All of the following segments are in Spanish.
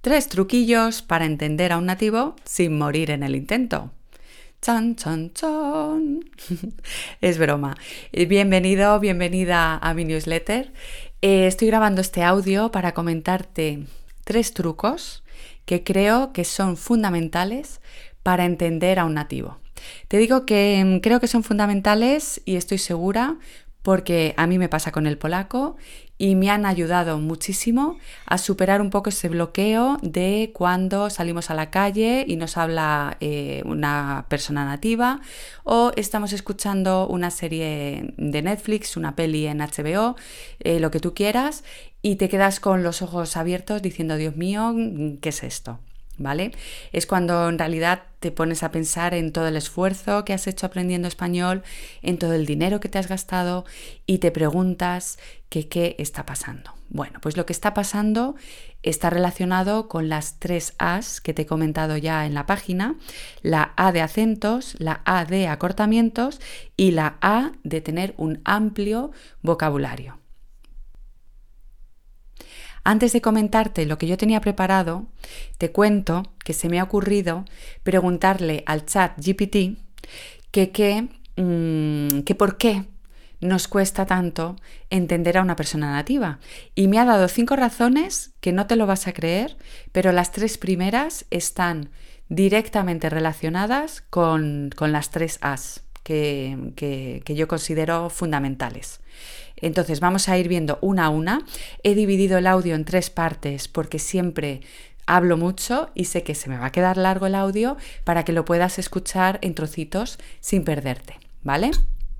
3 truquillos para entender a un nativo sin morir en el intento. ¡Chan, chan, chan! Es broma. Bienvenido, bienvenida a mi newsletter. Estoy grabando este audio para comentarte 3 trucos que creo que son fundamentales para entender a un nativo. Te digo que creo que son fundamentales y estoy segura porque a mí me pasa con el polaco y me han ayudado muchísimo a superar un poco ese bloqueo de cuando salimos a la calle y nos habla una persona nativa o estamos escuchando una serie de Netflix, una peli en HBO, lo que tú quieras, y te quedas con los ojos abiertos diciendo, Dios mío, ¿qué es esto? ¿Vale? Es cuando en realidad te pones a pensar en todo el esfuerzo que has hecho aprendiendo español, en todo el dinero que te has gastado y te preguntas que qué está pasando. Bueno, pues lo que está pasando está relacionado con las 3 A's que te he comentado ya en la página, la A de acentos, la A de acortamientos y la A de tener un amplio vocabulario. Antes de comentarte lo que yo tenía preparado, te cuento que se me ha ocurrido preguntarle al ChatGPT que por qué nos cuesta tanto entender a una persona nativa. Y me ha dado 5 razones que no te lo vas a creer, pero las 3 primeras están directamente relacionadas con las 3 A's que yo considero fundamentales. Entonces vamos a ir viendo una a una. He dividido el audio en 3 partes porque siempre hablo mucho y sé que se me va a quedar largo el audio para que lo puedas escuchar en trocitos sin perderte, ¿vale?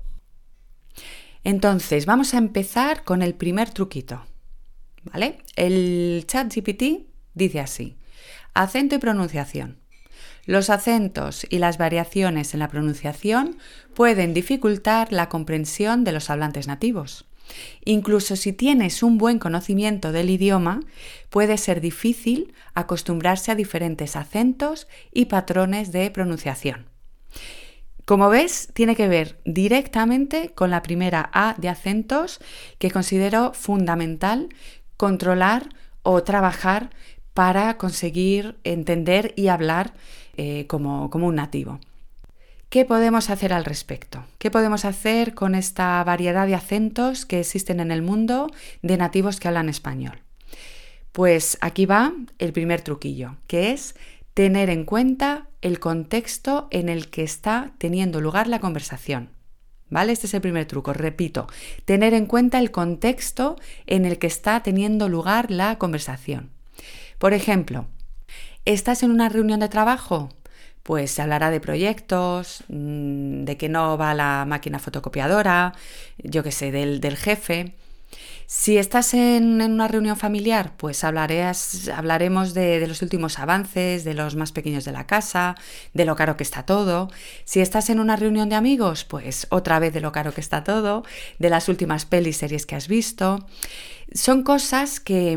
Entonces vamos a empezar con el primer truquito, ¿vale? El ChatGPT dice así: acento y pronunciación. Los acentos y las variaciones en la pronunciación pueden dificultar la comprensión de los hablantes nativos. Incluso si tienes un buen conocimiento del idioma, puede ser difícil acostumbrarse a diferentes acentos y patrones de pronunciación. Como ves, tiene que ver directamente con la primera A de acentos que considero fundamental controlar o trabajar para conseguir entender y hablar como un nativo. ¿Qué podemos hacer al respecto? ¿Qué podemos hacer con esta variedad de acentos que existen en el mundo de nativos que hablan español? Pues aquí va el primer truquillo, que es tener en cuenta el contexto en el que está teniendo lugar la conversación. ¿Vale? Este es el primer truco, repito, tener en cuenta el contexto en el que está teniendo lugar la conversación. Por ejemplo, ¿estás en una reunión de trabajo? Pues se hablará de proyectos, de que no va la máquina fotocopiadora, yo qué sé, del jefe. Si estás en una reunión familiar, pues hablaremos de los últimos avances, de los más pequeños de la casa, de lo caro que está todo. Si estás en una reunión de amigos, pues otra vez de lo caro que está todo, de las últimas pelis, series que has visto. Son cosas que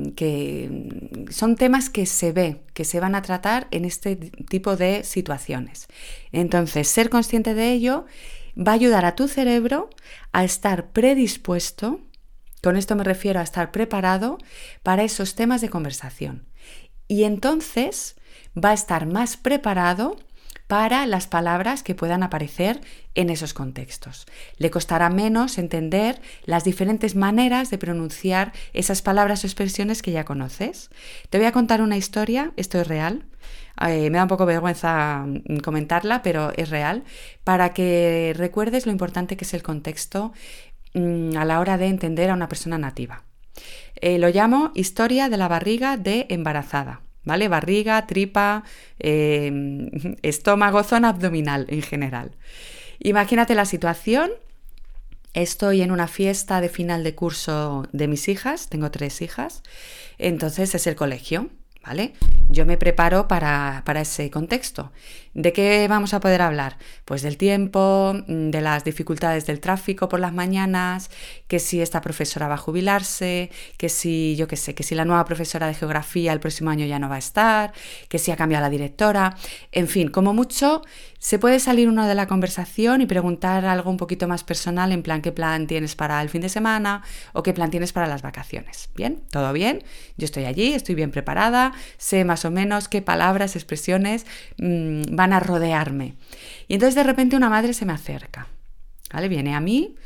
son temas que se van a tratar en este tipo de situaciones. Entonces, ser consciente de ello va a ayudar a tu cerebro a estar predispuesto. Con esto me refiero a estar preparado para esos temas de conversación. Y entonces va a estar más preparado para las palabras que puedan aparecer en esos contextos. Le costará menos entender las diferentes maneras de pronunciar esas palabras o expresiones que ya conoces. Te voy a contar una historia, esto es real. Me da un poco vergüenza comentarla, pero es real, para que recuerdes lo importante que es el contexto a la hora de entender a una persona nativa. Lo llamo historia de la barriga de embarazada, ¿vale? Barriga, tripa, estómago, zona abdominal en general. Imagínate la situación. Estoy en una fiesta de final de curso de mis hijas, tengo 3 hijas, entonces es el colegio, ¿vale? yo me preparo para ese contexto. ¿De qué vamos a poder hablar? Pues del tiempo, de las dificultades del tráfico por las mañanas, que si esta profesora va a jubilarse, que si, yo qué sé, que si la nueva profesora de geografía el próximo año ya no va a estar, que si ha cambiado la directora, en fin, como mucho se puede salir uno de la conversación y preguntar algo un poquito más personal, en plan, ¿qué plan tienes para el fin de semana o qué plan tienes para las vacaciones? ¿Bien? ¿Todo bien? Yo estoy allí, estoy bien preparada, sé más o menos qué palabras, expresiones van a rodearme. Y entonces de repente una madre se me acerca, ¿vale? Viene a mí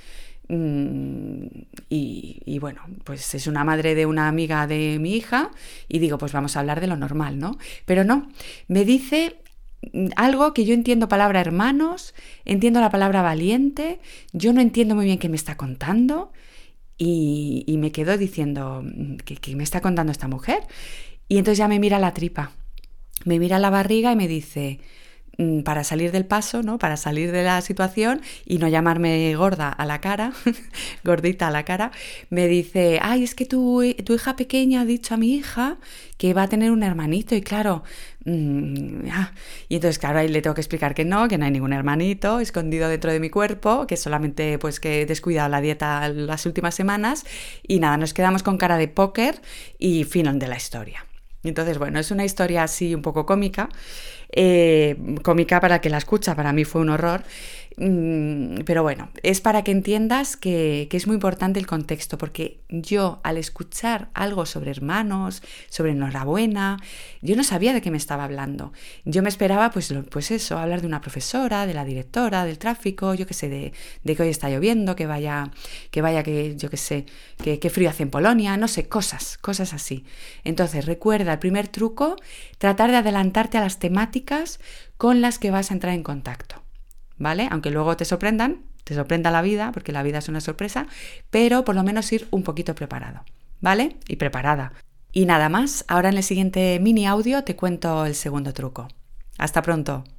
y bueno, pues es una madre de una amiga de mi hija y digo, pues vamos a hablar de lo normal, ¿no? Pero no, me dice algo que yo entiendo palabra hermanos, entiendo la palabra valiente, yo no entiendo muy bien qué me está contando y me quedo diciendo, ¿qué me está contando esta mujer? Y entonces ya me mira la tripa, me mira la barriga y me dice, para salir del paso, ¿no? Para salir de la situación y no llamarme gorda a la cara, gordita a la cara, me dice, ay, es que tu hija pequeña ha dicho a mi hija que va a tener un hermanito y claro, y entonces claro, ahí le tengo que explicar que no hay ningún hermanito escondido dentro de mi cuerpo, que solamente pues que he descuidado la dieta las últimas semanas y nada, nos quedamos con cara de póker y fin de la historia. Entonces, bueno, es una historia así un poco cómica, cómica para el que la escucha, para mí fue un horror, pero bueno, es para que entiendas que es muy importante el contexto, porque yo al escuchar algo sobre hermanos, sobre enhorabuena, yo no sabía de qué me estaba hablando. Yo me esperaba pues eso, hablar de una profesora, de la directora, del tráfico, yo qué sé, de que hoy está lloviendo, que yo qué sé, que frío hace en Polonia, no sé, cosas así. Entonces recuerda, el primer truco, tratar de adelantarte a las temáticas con las que vas a entrar en contacto, ¿vale? Aunque luego te sorprenda la vida, porque la vida es una sorpresa, pero por lo menos ir un poquito preparado, ¿vale? Y preparada. Y nada más, ahora en el siguiente mini audio te cuento el segundo truco. Hasta pronto.